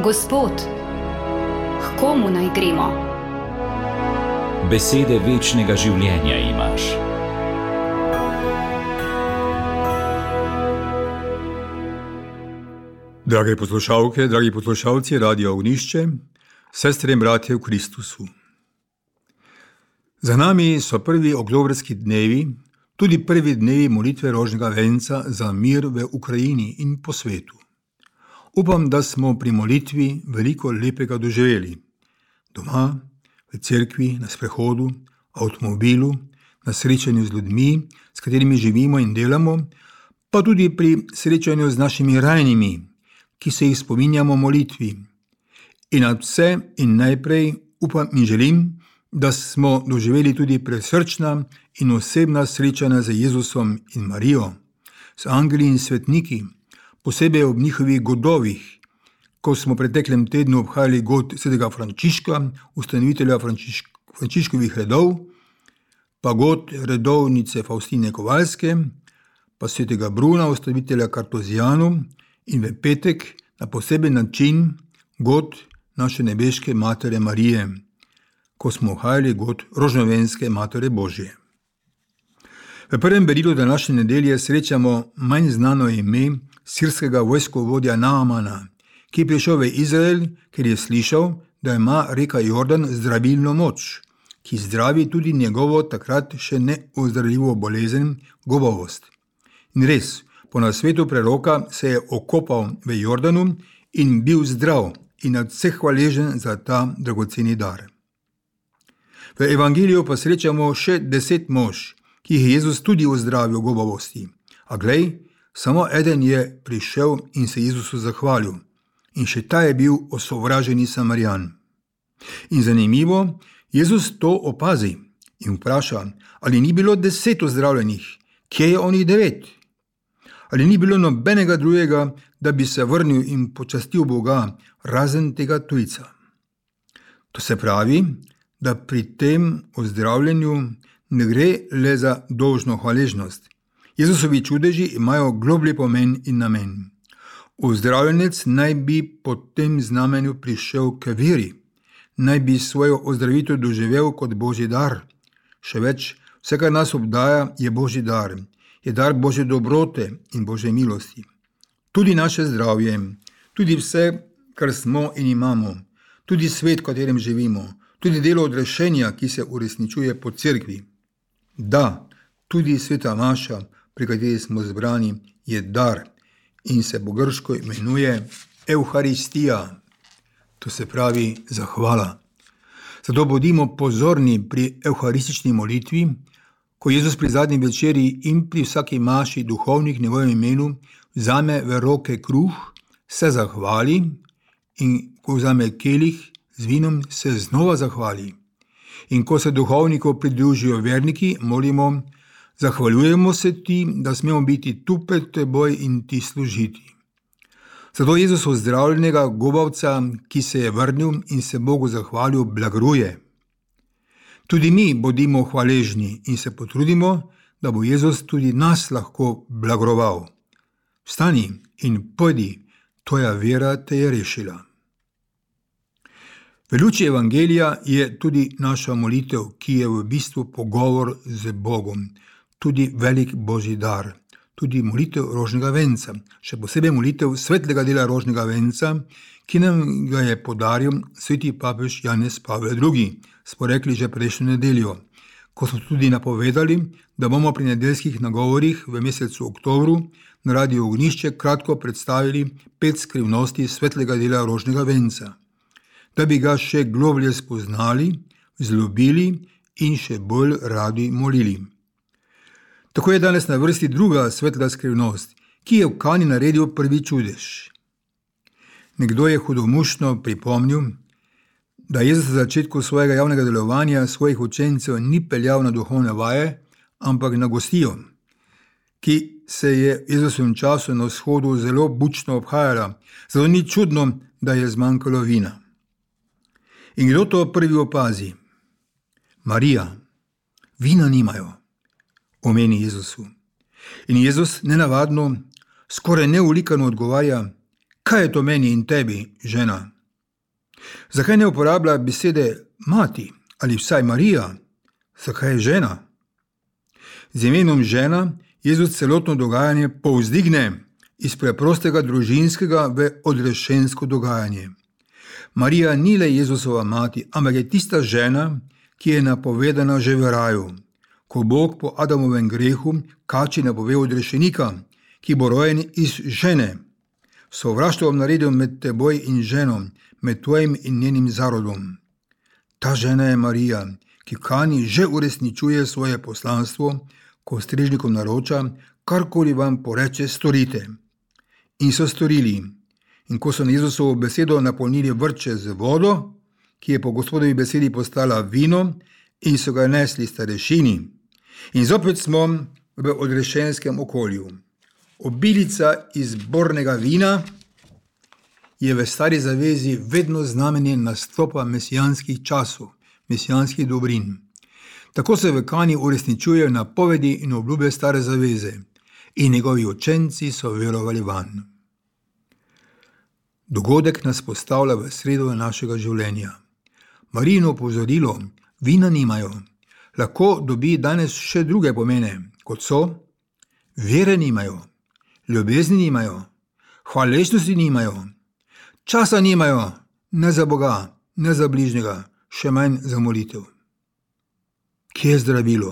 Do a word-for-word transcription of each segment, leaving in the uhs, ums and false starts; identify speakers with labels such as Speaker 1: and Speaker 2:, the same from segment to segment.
Speaker 1: Gospod, k komu naj gremo?
Speaker 2: Besede večnega življenja imaš.
Speaker 3: Drage poslušalke, dragi poslušalci Radia Ognišče, sestre in bratje v Kristusu. Za nami so prvi oktobrski dnevi, tudi prvi dnevi molitve rožnega venca za mir v Ukrajini in po svetu. Upam, da smo pri molitvi veliko lepega doživeli. Doma, v cerkvi, na sprehodu, avtomobilu, na srečanju z ljudmi, s katerimi živimo in delamo, pa tudi pri srečanju z našimi rajnimi, ki se jih spominjamo molitvi. In nad vse in najprej upam in želim, da smo doživeli tudi presrčna in osebna srečanja z Jezusom in Marijo, z angeli in svetniki, posebej ob njihovih godovih, ko smo v preteklem tednu obhajali god svetega Frančiška, ustanovitelja Frančišk, Frančiškovih redov, pa god redovnice Faustine Kovalske, pa svetega Bruna, ustanovitelja Kartuzijanu, in v petek na poseben način god naše nebeške Matere Marije, ko smo obhajali god rožnovenske Matere Božje. V prvem berilu današnje nedelje srečamo manj znano ime sirskega vojskovodja Naamana, ki je prišel v Izrael, ker je slišal, da ima reka Jordan zdravilno moč, ki zdravi tudi njegovo takrat še neozdravljivo bolezen, gobavost. In res, po nasvetu preroka se je okopal v Jordanu in bil zdrav in nad vseh hvaležen za ta dragoceni dar. V evangeliju pa srečamo še deset mož, ki jih je Jezus tudi ozdravil gobavosti. A glej, samo eden je prišel in se Jezusu zahvalil. In še ta je bil osovraženi Samarijan. In zanimivo, Jezus to opazi in vpraša, ali ni bilo deset ozdravljenih, kje je onih devet? Ali ni bilo nobenega drugega, da bi se vrnil in počastil Boga, razen tega tujca? To se pravi, da pri tem ozdravljenju ne gre le za dolžno hvaležnost. Jezusovi čudeži imajo globlji pomen in namen. Ozdravljenec naj bi po tem znamenju prišel k veri, naj bi svojo ozdravitev doživel kot Božji dar. Še več, vse, kar nas obdaja, je Božji dar, je dar Božje dobrote in Božje milosti. Tudi naše zdravje, tudi vse, kar smo in imamo, tudi svet, v katerem živimo, tudi delo odrešenja, ki se uresničuje po cerkvi. Da, tudi sveta maša, pri kateri smo zbrani, je dar in se po grško imenuje Evharistija, to se pravi zahvala. Zato bodimo pozorni pri evharistični molitvi, ko Jezus pri zadnji večeri in pri vsaki maši duhovnih njegovem imenu vzame v roke kruh, se zahvali in ko vzame kelih z vinom, se znova zahvali. In ko se duhovnikov pridružijo verniki, molimo, zahvaljujemo se ti, da smemo biti tu pred teboj in ti služiti. Zato Jezus ozdravljenega gobavca, ki se je vrnil in se Bogu zahvalil, blagruje. Tudi mi bodimo hvaležni in se potrudimo, da bo Jezus tudi nas lahko blagroval. Vstani in pojdi, tvoja vera te je rešila. V luči evangelija je tudi naša molitev, ki je v bistvu pogovor z Bogom, tudi velik Božji dar, tudi molitev rožnega venca, še posebej molitev svetlega dela rožnega venca, ki nam ga je podaril sveti papež Janez Pavel drugi, smo rekli že prejšnjo nedeljo, ko smo tudi napovedali, da bomo pri nedeljskih nagovorih v mesecu oktobru na Radiu Ognišče kratko predstavili pet skrivnosti svetlega dela rožnega venca, da bi ga še globlje spoznali, vzljubili in še bolj radi molili. Tako je danes na vrsti druga svetla skrivnost, ki je v Kani naredil prvi čudež. Nekdo je hudomušno pripomnil, da Jezus na začetku svojega javnega delovanja svojih učencev ni peljal na duhovne vaje, ampak na gostijo, ki se je v Jezusovem času na vzhodu zelo bučno obhajala, zato ni čudno, da je zmanjkalo vina. In kdo to prvi opazi? Marija. Vina nimajo, omeni Jezusu. In Jezus nenavadno, skoraj neulikano odgovarja, kaj je to meni in tebi, žena? Zakaj ne uporablja besede mati ali vsaj Marija? Zakaj je žena? Z imenom žena Jezus celotno dogajanje povzdigne iz preprostega družinskega v odrešensko dogajanje. Marija ni le Jezusova mati, ampak je tista žena, ki je napovedana že v raju, ko Bog po Adamovem grehu kači napove odrešenika, ki bo rojen iz žene. Sovraštvo bom naredil med teboj in ženo, med tvojim in njenim zarodom. Ta žena je Marija, ki v Kani že uresničuje svoje poslanstvo, ko strežnikom naroča, karkoli vam poreče, storite. In so storili. In ko so na Jezusovo besedo napolnili vrče z vodo, ki je po Gospodovi besedi postala vino, in so ga nesli starešini. In zopet smo v odrešenskem okolju. Obilica izbornega vina je v stari zavezi vedno znamenje nastopa mesijanskih časov, mesijanskih dobrin. Tako se v Kani uresničujejo napovedi in obljube stare zaveze in njegovi učenci so verovali vanj. Dogodek nas postavlja v sredo našega življenja. Marijino opozorilo, vina nimajo, lahko dobi danes še druge pomene, kot so: vere nimajo, ljubezni nimajo, hvaležnosti nimajo, časa nimajo, ne za Boga, ne za bližnjega, še manj za molitev. Kje je zdravilo?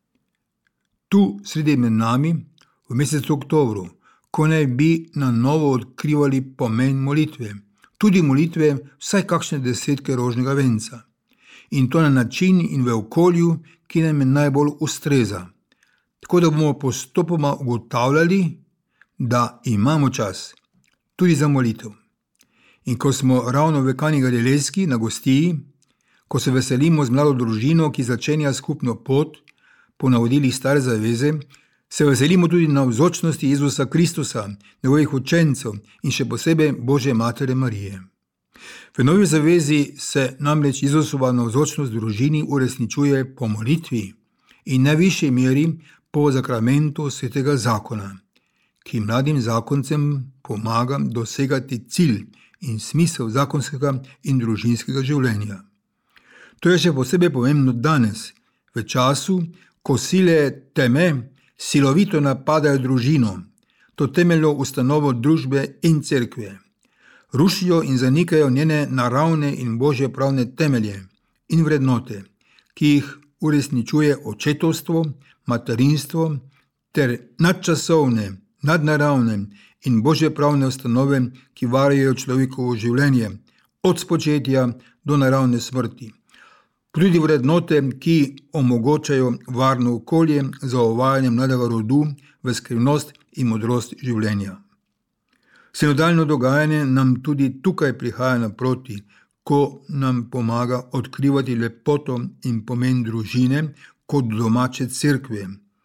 Speaker 3: Tu, sredi med nami, v mesecu oktobru, ko naj bi na novo odkrivali pomen molitve, tudi molitve vsaj kakšne desetke rožnega venca. In to na način in v okolju, ki nam je najbolj ustreza. Tako da bomo postopoma ugotavljali, da imamo čas tudi za molitev. In ko smo ravno v Kani Galilejski na gostiji, ko se veselimo z mlado družino, ki začenja skupno pot po navodilih stare zaveze, se veselimo tudi navzočnosti Jezusa Kristusa, njegovih učencev in še posebej Božje Matere Marije. V novi zavezi se namreč Jezusova navzočnost družini uresničuje po molitvi in najvišji meri po zakramentu svetega zakona, ki mladim zakoncem pomaga dosegati cilj in smisel zakonskega in družinskega življenja. To je še posebej pomembno danes, v času, ko sile teme silovito napadajo družino, to temeljno ustanovo družbe in cerkve. Rušijo in zanikajo njene naravne in božje pravne temelje in vrednote, ki jih uresničuje očetovstvo, materinstvo ter nadčasovne, nadnaravne in božje pravne ustanove, ki varjajo človekovo življenje od spočetja do naravne smrti. Tudi vrednote, ki omogočajo varno okolje za uvajanje mladega rodu v skrivnost in modrost življenja. Sinodalno dogajanje nam tudi tukaj prihaja naproti, ko nam pomaga odkrivati lepoto in pomen družine kot domače cerkve,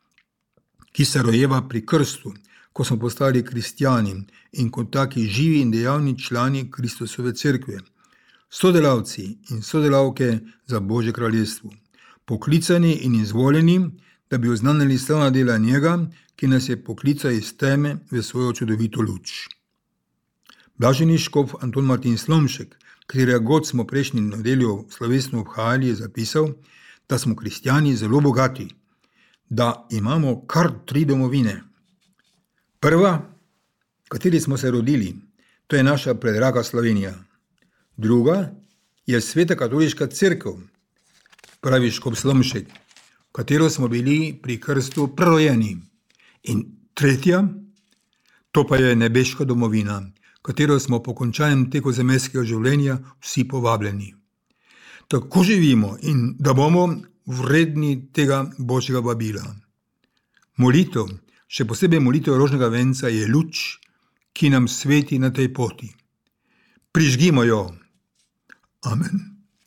Speaker 3: ki se rojeva pri krstu, ko smo postali kristjani in kot taki živi in dejavni člani Kristusove cerkve. Sodelavci in sodelavke za Božje kraljestvo, poklicani in izvoljeni, da bi oznanili slavna dela njega, ki nas je poklical iz teme v svojo čudovito luč. Blaženi škof Anton Martin Slomšek, katerega god smo prejšnji nedeljo slovesno obhajali, je zapisal, da smo kristjani zelo bogati, da imamo kar tri domovine. Prva, v kateri smo se rodili, to je naša predraga Slovenija. Druga je Sveta katoliška cerkev, pravi škof Slomšek, v katero smo bili pri krstu prerojeni. In tretja, to pa je nebeška domovina, v katero smo po končanem teku zemeljskega življenja vsi povabljeni. Tako živimo in da bomo vredni tega Božjega vabila. Molitev, še posebej molitev rožnega venca, je luč, ki nam sveti na tej poti. Prižgimo jo. Amen.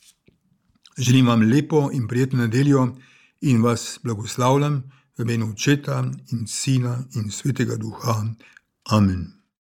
Speaker 3: Želim vam lepo in prijetno nedeljo in vas blagoslavljam v imenu Očeta in Sina in Svetega Duha. Amen.